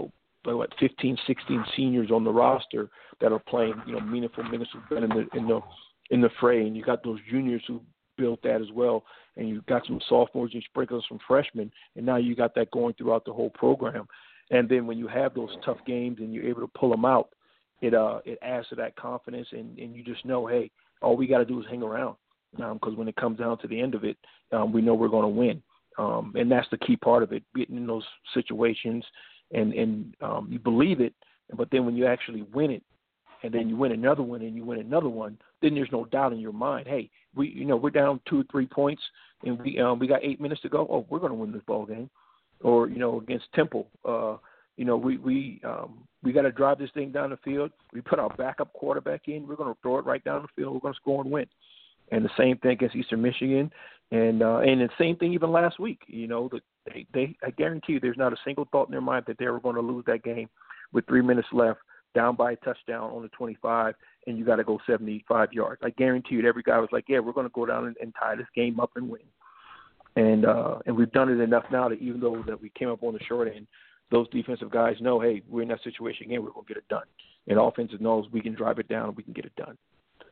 like 15, 16 seniors on the roster that are playing, meaningful minutes who've been in the fray, and you got those juniors who built that as well, and you've got some sophomores and sprinklers from freshmen, and now you got that going throughout the whole program. And then when you have those tough games and you're able to pull them out, it adds to that confidence, and you just know, hey, all we got to do is hang around, because when it comes down to the end of it, we know we're going to win. And that's the key part of it, getting in those situations, and you believe it, but then when you actually win it, and then you win another one, and you win another one, then there's no doubt in your mind, hey, we're down 2 or 3 points, and we got 8 minutes to go. Oh, we're going to win this ball game. Or against Temple, we got to drive this thing down the field. We put our backup quarterback in. We're going to throw it right down the field. We're going to score and win. And the same thing against Eastern Michigan, and the same thing even last week. I guarantee you, there's not a single thought in their mind that they were going to lose that game with 3 minutes left, down by a touchdown on the 25, and you got to go 75 yards. I guarantee you, every guy was like, yeah, we're going to go down and tie this game up and win. And we've done it enough now that even though that we came up on the short end, those defensive guys know, hey, we're in that situation again, we're going to get it done. And offensive knows we can drive it down and we can get it done.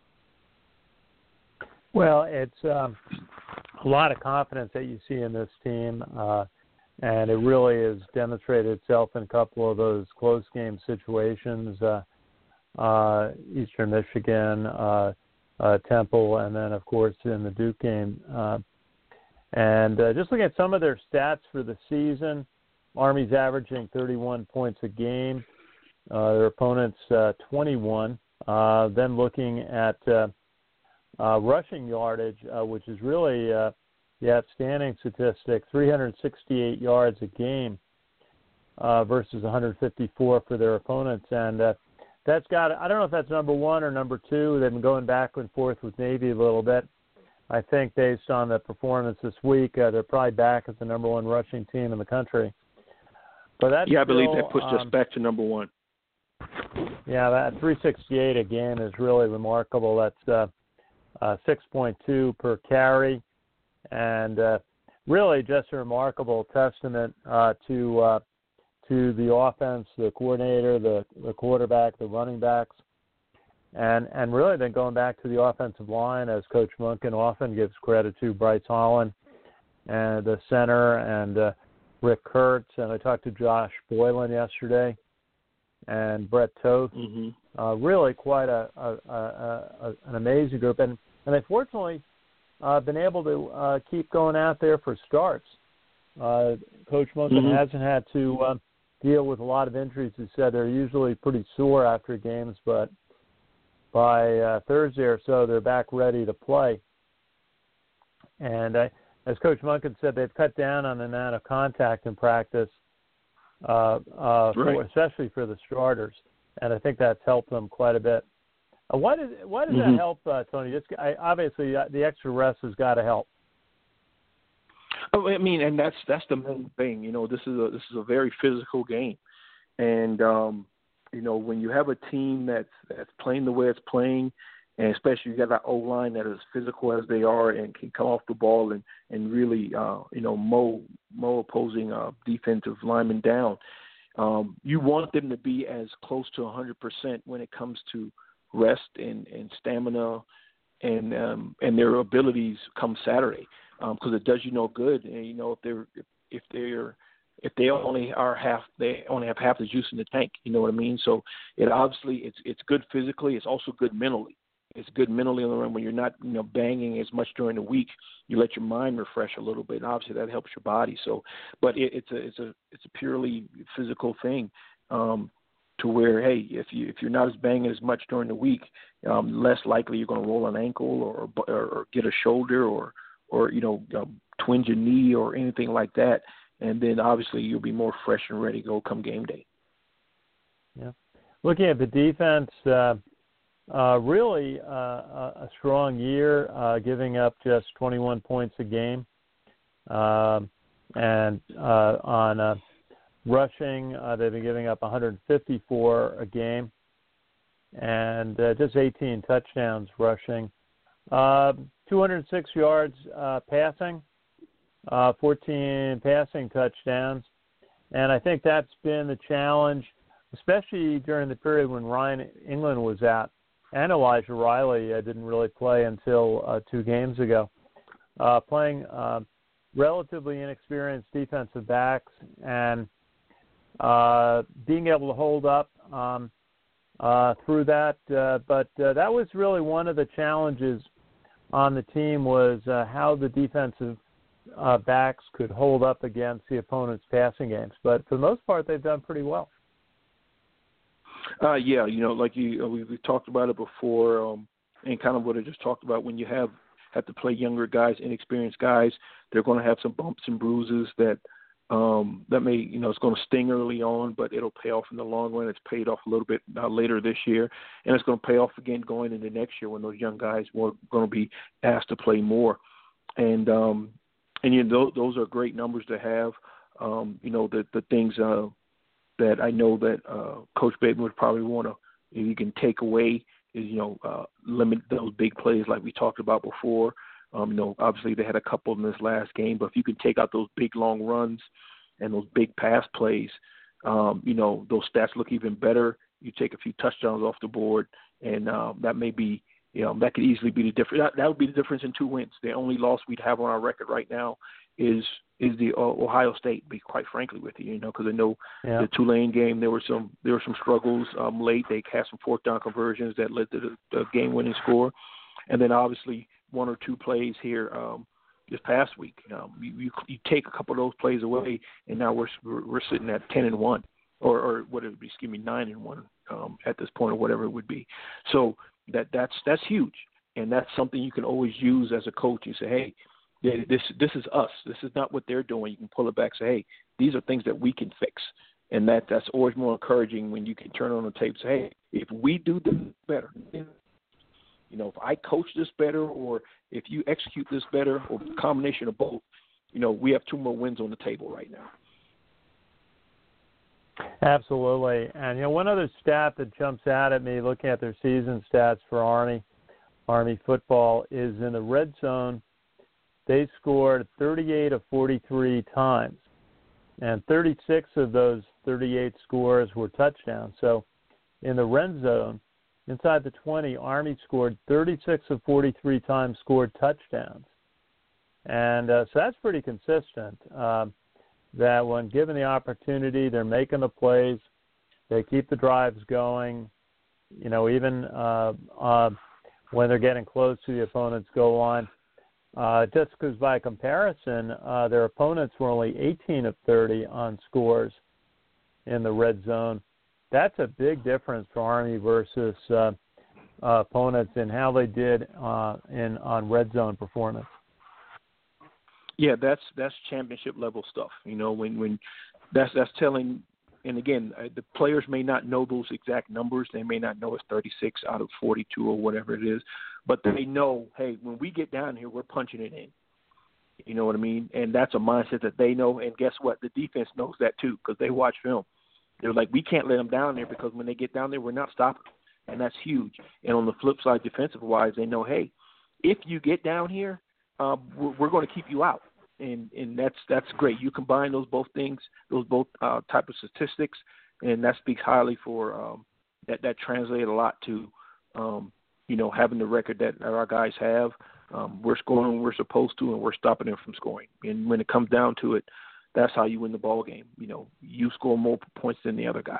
Well, it's a lot of confidence that you see in this team, and it really has demonstrated itself in a couple of those close game situations, Eastern Michigan, Temple, and then, of course, in the Duke game. And just looking at some of their stats for the season, Army's averaging 31 points a game. Their opponents 21. Then looking at rushing yardage, which is really the outstanding statistic, 368 yards a game versus 154 for their opponents. And that's got, I don't know if that's number one or number two. They've been going back and forth with Navy a little bit. I think based on the performance this week, they're probably back as the number one rushing team in the country. But that's I believe that puts us back to number one. Yeah, that 368 again is really remarkable. That's 6.2 per carry, and really just a remarkable testament to the offense, the coordinator, the quarterback, the running backs. And really then going back to the offensive line, as Coach Monken often gives credit to, Bryce Holland and the center, and Rick Kurtz, and I talked to Josh Boylan yesterday, and Brett Toth. Mm-hmm. Really quite an amazing group. And they fortunately been able to keep going out there for starts. Coach Monken hasn't had to deal with a lot of injuries. He said they're usually pretty sore after games, but by Thursday or so, they're back ready to play. And as Coach Monken said, they've cut down on the amount of contact in practice, especially for the starters. And I think that's helped them quite a bit. Why does that help, Tony? Obviously, the extra rest has got to help. Oh, I mean, and that's the main thing. This is a very physical game, and when you have a team that's playing the way it's playing, and especially you got that O-line that is physical as they are and can come off the ball and really mow opposing defensive linemen down. You want them to be as close to 100% when it comes to rest and stamina and their abilities come Saturday, because it does good. And if they only have half the juice in the tank, you know what I mean? So it's good physically. It's also good mentally. It's good mentally on the run when you're not banging as much during the week. You let your mind refresh a little bit, and obviously that helps your body. So, but it's a purely physical thing. To where, hey, if you're not as banging as much during the week, less likely you're going to roll an ankle or get a shoulder or twinge a knee or anything like that, and then obviously you'll be more fresh and ready to go come game day. Yeah, looking at the defense, really a strong year, giving up just 21 points a game, and on rushing, they've been giving up 154 a game, and just 18 touchdowns rushing. 206 yards passing, 14 passing touchdowns, and I think that's been the challenge. especially during the period when Ryan England was out, and Elijah Riley didn't really play until 2 games ago, playing relatively inexperienced defensive backs and being able to hold up through that. But that was really one of the challenges on the team, was how the defensive backs could hold up against the opponent's passing games. But for the most part, they've done pretty well. Yeah, like we've talked about it before, and kind of what I just talked about. When you have to play younger guys, inexperienced guys, they're going to have some bumps and bruises that may, it's going to sting early on, but it'll pay off in the long run. It's paid off a little bit later this year, and it's going to pay off again going into next year when those young guys are going to be asked to play more. And those are great numbers to have. The things that I know that Coach Bateman would probably want to, if you can take away, is limit those big plays like we talked about before. Obviously they had a couple in this last game, but if you can take out those big long runs and those big pass plays, those stats look even better. You take a few touchdowns off the board, and that may be, that could easily be the difference. That would be the difference in 2 wins. The only loss we'd have on our record right now is the Ohio State. Be quite frankly with you, because I know the Tulane game there were some struggles late. They had some 4th down conversions that led to the game-winning score, and then obviously 1 or 2 plays here this past week. You take a couple of those plays away, and now we're sitting at 10-1, or what it would be, 9-1 at this point, or whatever it would be. So that's huge, and that's something you can always use as a coach. You say, hey, this is us. This is not what they're doing. You can pull it back, say, hey, these are things that we can fix, and that's always more encouraging when you can turn on the tape and say, hey, if we do this better, if I coach this better, or if you execute this better, or a combination of both, we have 2 more wins on the table right now. Absolutely. And, one other stat that jumps out at me looking at their season stats for Army football is in the red zone, they scored 38 of 43 times, and 36 of those 38 scores were touchdowns. So in the red zone, inside the 20, Army scored 36 of 43 times, scored touchdowns. And so that's pretty consistent, that when given the opportunity, they're making the plays, they keep the drives going, even when they're getting close to the opponent's goal line. Just because by comparison, their opponents were only 18 of 30 on scores in the red zone. That's a big difference for Army versus opponents in how they did on red zone performance. Yeah, that's championship level stuff. When that's telling. And again, the players may not know those exact numbers. They may not know it's 36 out of 42 or whatever it is, but they know, hey, when we get down here, we're punching it in. You know what I mean? And that's a mindset that they know. And guess what? The defense knows that too, because they watch film. They're like, we can't let them down there, because when they get down there, we're not stopping them. And that's huge. And on the flip side, defensive-wise, they know, hey, if you get down here, we're going to keep you out. And that's great. You combine those both things, those both type of statistics, and that speaks highly for that translated a lot to having the record that our guys have. We're scoring when we're supposed to, and we're stopping them from scoring. And when it comes down to it, that's how you win the ball game. You score more points than the other guy.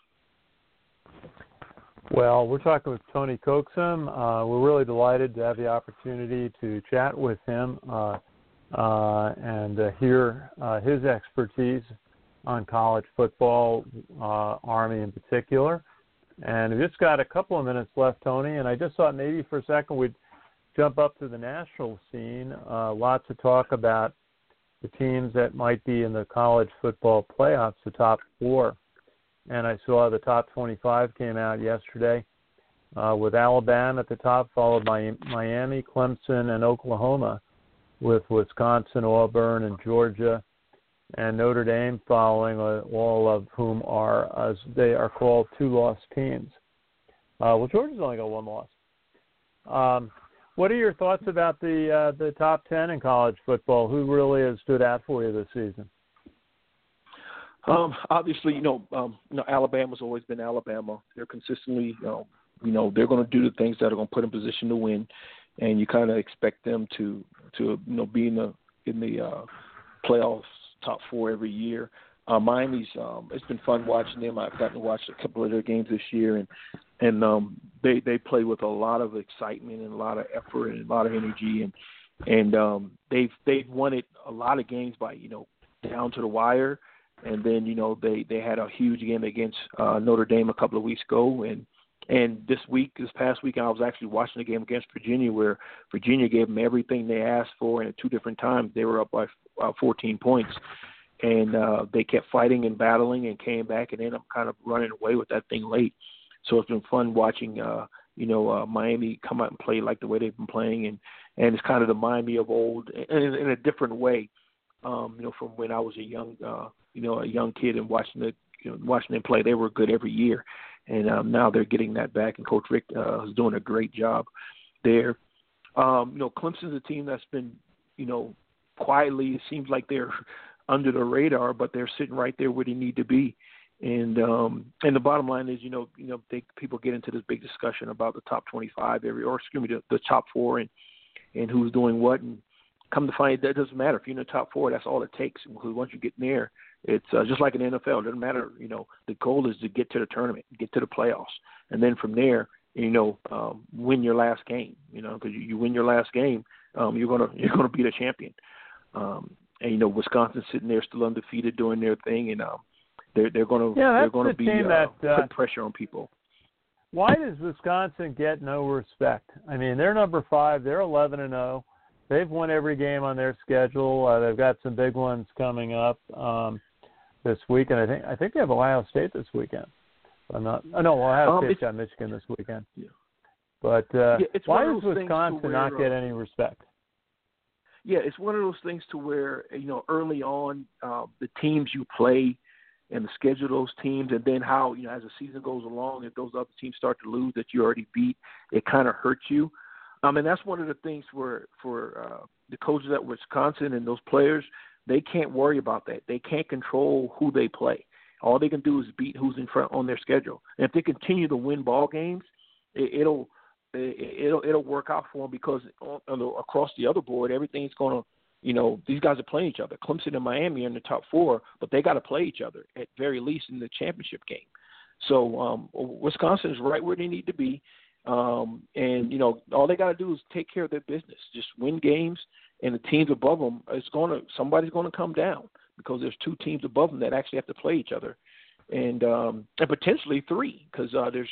Well, we're talking with Tony Coxum. We're really delighted to have the opportunity to chat with him and hear his expertise on college football, Army in particular. And we've just got a couple of minutes left, Tony, and I just thought maybe for a second we'd jump up to the national scene. Lots of talk about the teams that might be in the college football playoffs, the top 4. And I saw the top 25 came out yesterday with Alabama at the top, followed by Miami, Clemson, and Oklahoma, with Wisconsin, Auburn, and Georgia, and Notre Dame following, all of whom are, as they are called, 2-loss teams. Well, Georgia's only got 1 loss. What are your thoughts about the top 10 in college football? Who really has stood out for you this season? Obviously, Alabama's always been Alabama. They're consistently, they're going to do the things that are going to put them in position to win, and you kind of expect them to be in the playoffs top 4 every year. Miami's, it's been fun watching them. I've gotten to watch a couple of their games this year, and they play with a lot of excitement and a lot of effort and a lot of energy, and they've won it a lot of games by down to the wire. And then, they had a huge game against Notre Dame a couple of weeks ago. And this past week, I was actually watching the game against Virginia, where Virginia gave them everything they asked for. And at 2 different times, they were up by 14 points. And they kept fighting and battling and came back and ended up kind of running away with that thing late. So it's been fun watching, Miami come out and play like the way they've been playing. And it's kind of the Miami of old in a different way, from when I was a young kid and watching them play. They were good every year, and now they're getting that back. And Coach Rick is doing a great job there. Clemson's a team that's been, quietly. It seems like they're under the radar, but they're sitting right there where they need to be. And the bottom line is, people get into this big discussion about the top 25 the top 4 and who's doing what. And come to find that doesn't matter. If you're in the top 4, that's all it takes. Because once you get in there, it's just like in the NFL. It doesn't matter. The goal is to get to the tournament, get to the playoffs, and then from there, win your last game. Because you win your last game, you're gonna be the champion. And Wisconsin's sitting there still undefeated, doing their thing, and they're gonna be putting pressure on people. Why does Wisconsin get no respect? I mean, they're number 5. They're 11-0. They've won every game on their schedule. They've got some big ones coming up this weekend. I think they have Ohio State this weekend. Ohio State's got Michigan this weekend. Yeah. But why does Wisconsin not get any respect? Yeah, it's one of those things to where, early on, the teams you play and the schedule of those teams, and then how, as the season goes along, if those other teams start to lose that you already beat, it kind of hurts you. And that's one of the things for the coaches at Wisconsin and those players, they can't worry about that. They can't control who they play. All they can do is beat who's in front on their schedule. And if they continue to win ball games, it'll work out for them, because across the other board, everything's going to, these guys are playing each other. Clemson and Miami are in the top 4, but they got to play each other at very least in the championship game. So Wisconsin is right where they need to be. And all they got to do is take care of their business, just win games, and the teams above them, somebody's going to come down, because there's 2 teams above them that actually have to play each other, and potentially 3, because Clemson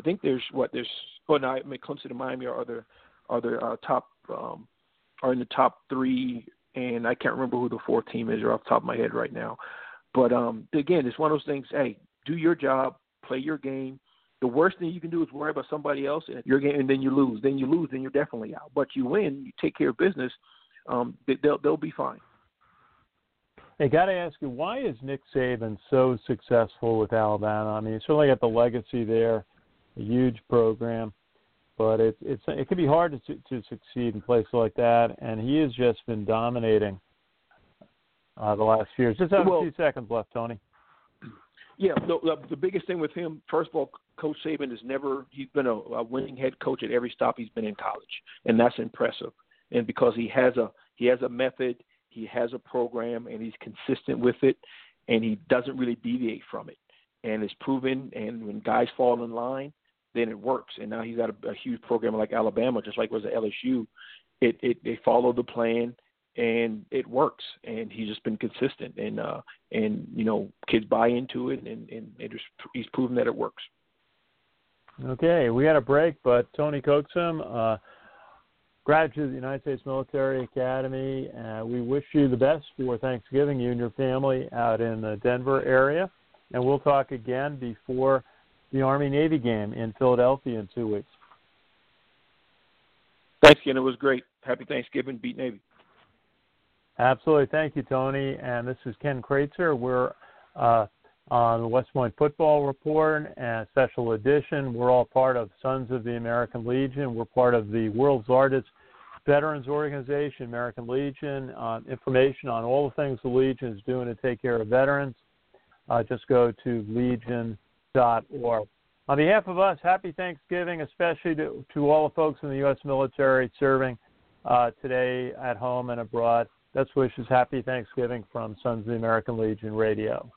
and Miami are top are in the top 3, and I can't remember who the 4th team is off the top of my head right now. But again, it's one of those things. Hey, do your job, play your game. The worst thing you can do is worry about somebody else in your game, and then you lose. Then you're definitely out. But you win, you take care of business, they'll be fine. Hey, got to ask you, why is Nick Saban so successful with Alabama? I mean, he's certainly got the legacy there, a huge program, but it can be hard to succeed in places like that, and he has just been dominating the last few years. Just have a few seconds left, Tony. Yeah, the biggest thing with him, first of all, Coach Saban he's been a winning head coach at every stop he's been in college, and that's impressive. And because he has a method, he has a program, and he's consistent with it, and he doesn't really deviate from it. And it's proven, and when guys fall in line, then it works. And now he's got a huge program like Alabama, just like it was at LSU. They follow the plan, and it works. And he's just been consistent, and kids buy into it, and he's proven that it works. Okay, we got a break, but Tony Coaxum, graduate of the United States Military Academy. We wish you the best for Thanksgiving, you and your family out in the Denver area. And we'll talk again before the Army-Navy game in Philadelphia in 2 weeks. Thanks, Ken. It was great. Happy Thanksgiving. Beat Navy. Absolutely. Thank you, Tony. And this is Ken Kreitzer. We're on the West Point Football Report and Special Edition. We're all part of Sons of the American Legion. We're part of the world's largest veterans organization, American Legion. Information on all the things the Legion is doing to take care of veterans. just go to legion.org. On behalf of us, happy Thanksgiving, especially to all the folks in the U.S. military serving today at home and abroad. Best wishes, happy Thanksgiving from Sons of the American Legion Radio.